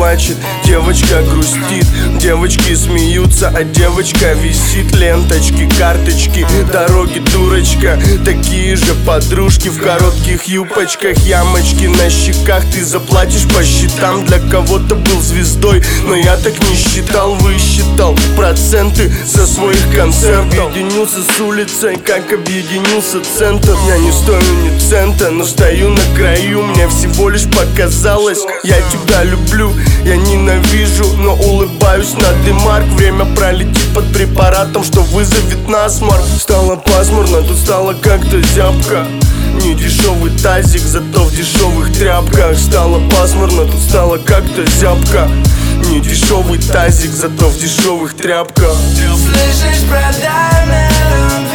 плачет, девочка грустит. Девочки смеются, а девочка висит. Ленточки, карточки, дороги, дурочка. Такие же подружки в коротких юбочках. Ямочки на щеках, ты заплатишь по счетам. Для кого-то был звездой, но я так не считал. Высчитал проценты со своих концертов. Объединился с улицей, как объединился центр. Я не стою ни цента, но стою на краю. Мне всего лишь показалось, я тебя люблю. Я ненавижу, но улыбаюсь на демарк. Время пролетит под препаратом, что вызовет насморк. Стало пасмурно, тут стало как-то зябко. Не дешевый тазик, зато в дешевых тряпках. Стало пасмурно, тут стало как-то зябко. Не дешевый тазик, зато в дешевых тряпках. Слышишь, продай миллион